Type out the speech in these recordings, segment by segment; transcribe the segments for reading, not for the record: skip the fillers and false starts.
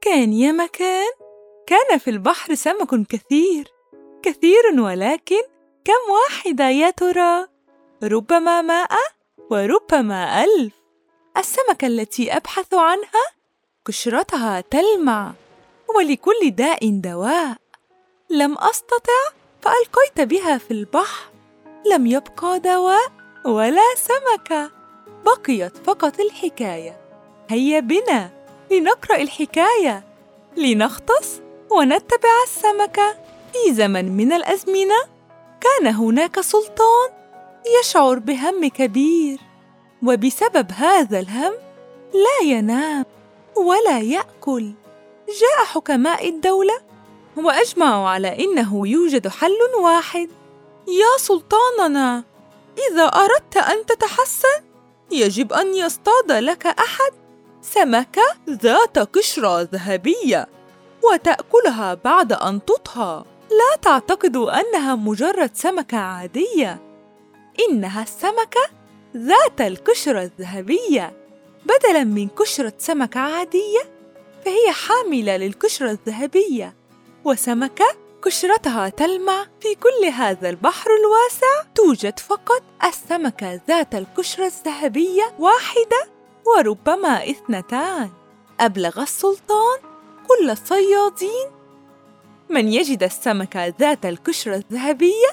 كان يا مكان، كان في البحر سمك كثير كثير، ولكن كم واحدة يا ترى؟ ربما 100 وربما 1000. السمكة التي أبحث عنها قشرتها تلمع، ولكل داء دواء. لم أستطع فألقيت بها في البحر، لم يبقى دواء ولا سمكة، بقيت فقط الحكاية. هيا بنا لنقرأ الحكاية، لنغطس ونتبع السمكة. في زمن من الأزمنة كان هناك سلطان يشعر بهم كبير، وبسبب هذا الهم لا ينام ولا يأكل. جاء حكماء الدولة وأجمعوا على إنه يوجد حل واحد. يا سلطاننا، إذا أردت أن تتحسن يجب أن يصطاد لك أحد سمكة ذات قشرة ذهبية وتأكلها بعد أن تطهى. لا تعتقدوا أنها مجرد سمكة عادية، إنها السمكة ذات القشرة الذهبية. بدلاً من قشرة سمكة عادية، فهي حاملة للقشرة الذهبية، وسمكة قشرتها تلمع. في كل هذا البحر الواسع توجد فقط السمكة ذات القشرة الذهبية واحدة وربما 2. أبلغ السلطان كل الصيادين: من يجد السمكة ذات القشرة الذهبية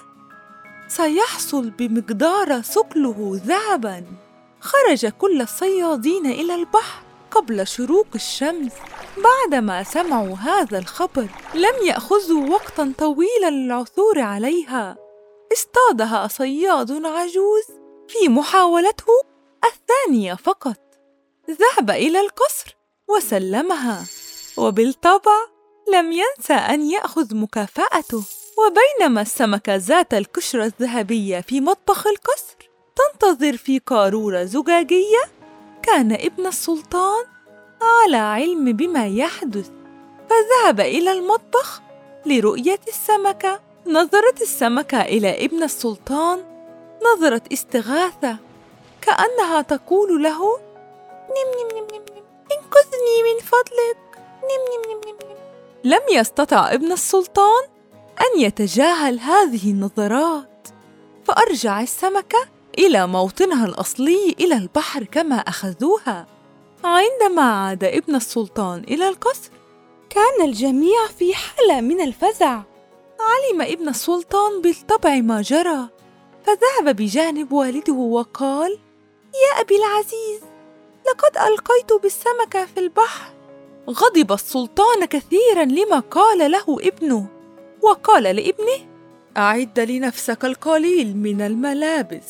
سيحصل بمقدار ثقله ذهباً. خرج كل الصيادين إلى البحر قبل شروق الشمس. بعدما سمعوا هذا الخبر لم يأخذوا وقتاً طويلاً للعثور عليها. اصطادها صياد عجوز في محاولته الثانية فقط. ذهب إلى القصر وسلمها، وبالطبع لم ينسى أن يأخذ مكافأته. وبينما السمكة ذات القشرة الذهبية في مطبخ القصر تنتظر في قارورة زجاجية، كان ابن السلطان على علم بما يحدث، فذهب إلى المطبخ لرؤية السمكة. نظرت السمكة إلى ابن السلطان نظرة استغاثة، كأنها تقول له: نم نم نم نم، انقذني من فضلك، نم نم نم نم. لم يستطع ابن السلطان أن يتجاهل هذه النظرات، فأرجع السمكة إلى موطنها الأصلي إلى البحر كما أخذوها. عندما عاد ابن السلطان إلى القصر كان الجميع في حالة من الفزع. علم ابن السلطان بالطبع ما جرى، فذهب بجانب والده وقال: يا أبي العزيز، لقد ألقيت بالسمكة في البحر. غضب السلطان كثيراً لما قال له ابنه، وقال لابنه: أعد لنفسك القليل من الملابس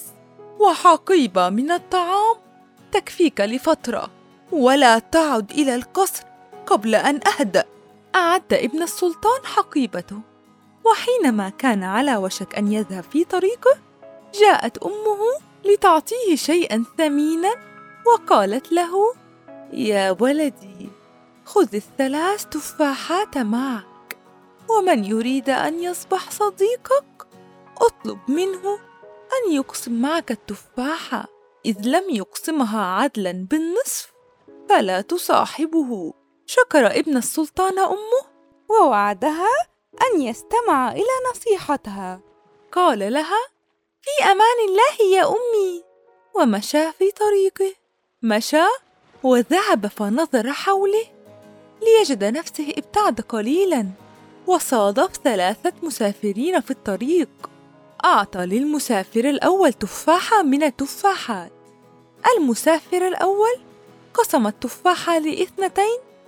وحقيبة من الطعام تكفيك لفترة، ولا تعد إلى القصر قبل أن أهدأ. أعد ابن السلطان حقيبته، وحينما كان على وشك أن يذهب في طريقه جاءت أمه لتعطيه شيئاً ثميناً، وقالت له: يا ولدي، خذ 3 تفاحات معك، ومن يريد أن يصبح صديقك اطلب منه أن يقسم معك التفاحة. إذ لم يقسمها عدلاً بالنصف فلا تصاحبه. شكر ابن السلطان أمه ووعدها أن يستمع إلى نصيحتها. قال لها: في أمان الله يا أمي، ومشى في طريقه. مشى وذهب فنظر حوله ليجد نفسه ابتعد قليلاً، وصادف 3 مسافرين في الطريق. أعطى للمسافر الأول تفاحة من التفاحات. المسافر الأول قسم التفاحة ل2،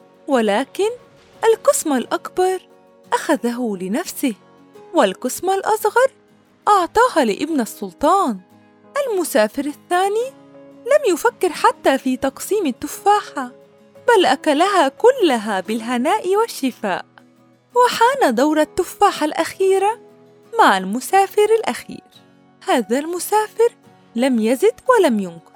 ولكن القسم الأكبر أخذه لنفسه، والقسم الأصغر أعطاها لابن السلطان. المسافر الثاني لم يفكر حتى في تقسيم التفاحة، بل أكلها كلها بالهناء والشفاء. وحان دور التفاحة الأخيرة مع المسافر الأخير. هذا المسافر لم يزد ولم ينقص،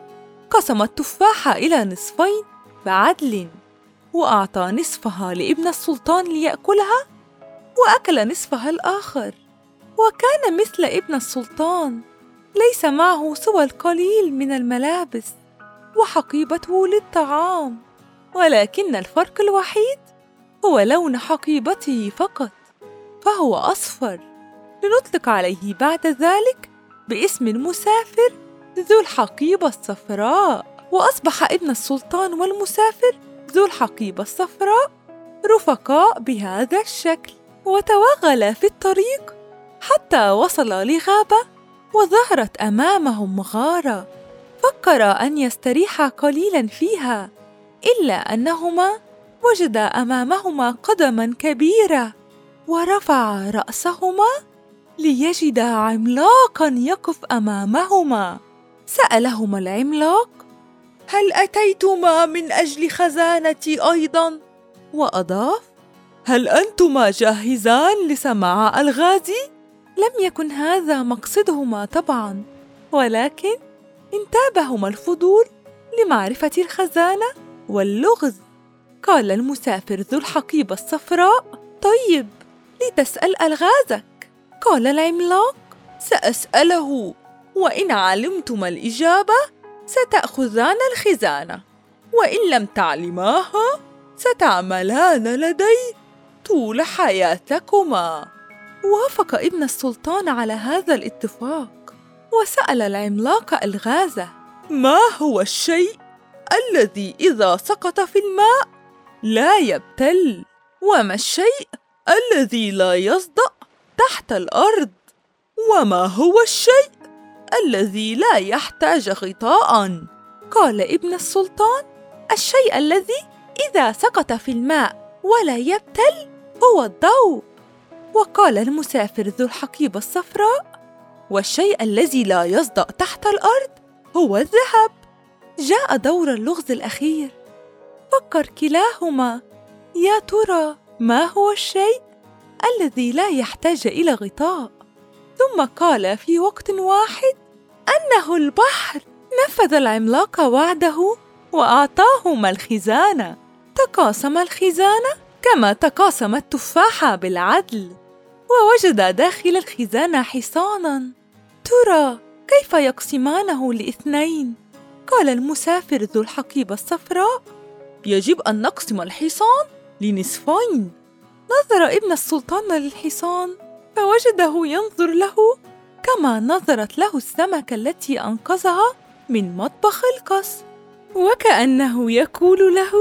قسم التفاحة إلى نصفين بعدل، وأعطى نصفها لابن السلطان ليأكلها، وأكل نصفها الآخر. وكان مثل ابن السلطان، ليس معه سوى القليل من الملابس وحقيبته للطعام، ولكن الفرق الوحيد هو لون حقيبته فقط، فهو أصفر. لنطلق عليه بعد ذلك باسم المسافر ذو الحقيبة الصفراء. وأصبح ابن السلطان والمسافر ذو الحقيبة الصفراء رفقاء بهذا الشكل، وتوغلا في الطريق حتى وصلا لغابة وظهرت أمامهم مغارة. فكرا أن يستريحا قليلاً فيها، إلا أنهما وجدا أمامهما قدماً كبيرة، ورفعا رأسهما ليجدا عملاقاً يقف أمامهما. سألهما العملاق: هل أتيتما من أجل خزانتي أيضاً؟ وأضاف: هل أنتما جاهزان لسماع ألغازي؟ لم يكن هذا مقصدهما طبعاً، ولكن انتابهما الفضول لمعرفة الخزانة واللغز. قال المسافر ذو الحقيبة الصفراء: طيب، لتسأل ألغازك. قال العملاق: سأسأله، وإن علمتما الإجابة ستأخذان الخزانة، وإن لم تعلماها ستعملان لدي طول حياتكما. وافق ابن السلطان على هذا الاتفاق، وسأل العملاق ألغازه: ما هو الشيء الذي إذا سقط في الماء لا يبتل؟ وما الشيء الذي لا يصدأ تحت الأرض؟ وما هو الشيء الذي لا يحتاج غطاء؟ قال ابن السلطان: الشيء الذي إذا سقط في الماء ولا يبتل هو الضوء. وقال المسافر ذو الحقيبة الصفراء: والشيء الذي لا يصدأ تحت الأرض هو الذهب. جاء دور اللغز الأخير. فكر كلاهما: يا ترى ما هو الشيء الذي لا يحتاج إلى غطاء؟ ثم قال في وقت واحد: أنه البحر. نفذ العملاق وعده وأعطاهما الخزانة. تقاسم الخزانة كما تقاسم التفاحة بالعدل، ووجد داخل الخزانة حصاناً. ترى كيف يقسمانه لاثنين؟ قال المسافر ذو الحقيبة الصفراء: يجب أن نقسم الحصان لنصفين. نظر ابن السلطان للحصان فوجده ينظر له كما نظرت له السمكة التي أنقذها من مطبخ القصر، وكأنه يقول له: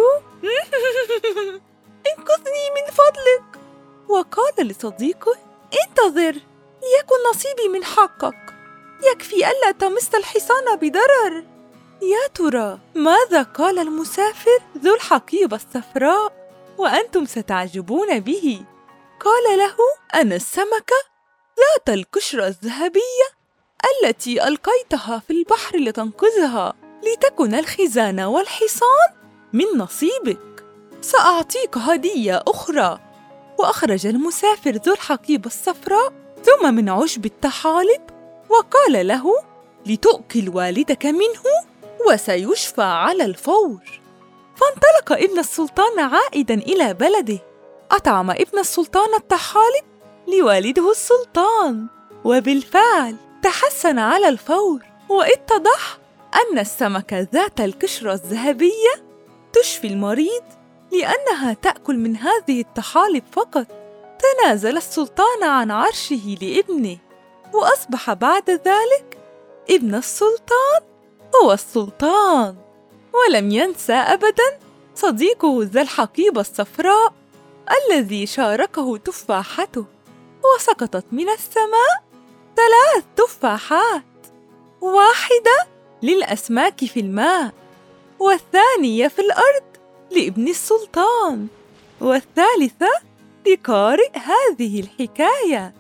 انقذني من فضلك. وقال لصديقه: انتظر ليكن نصيبي من حقك، يكفي ألا تمس الحصان بضرر. يا ترى ماذا قال المسافر ذو الحقيبة الصفراء؟ وأنتم ستعجبون به. قال له: أنا السمكة ذات القشرة الذهبية التي ألقيتها في البحر لتنقذها، لتكن الخزانة والحصان من نصيبك. سأعطيك هدية أخرى. وأخرج المسافر ذو الحقيبة الصفراء ثم من عشب الطحالب، وقال له: لتؤكل والدك منه وسيشفى على الفور. فانطلق ابن السلطان عائدا إلى بلده. أطعم ابن السلطان الطحالب لوالده السلطان، وبالفعل تحسن على الفور، واتضح أن السمكة ذات القشرة الذهبية تشفي المريض لأنها تأكل من هذه الطحالب فقط. تنازل السلطان عن عرشه لابنه، وأصبح بعد ذلك ابن السلطان هو السلطان. ولم ينسى أبداً صديقه ذا الحقيبة الصفراء الذي شاركه تفاحته، وسقطت من السماء 3 تفاحات، واحدة للأسماك في الماء، والثانية في الأرض لابن السلطان، والثالثة لقارئ هذه الحكاية.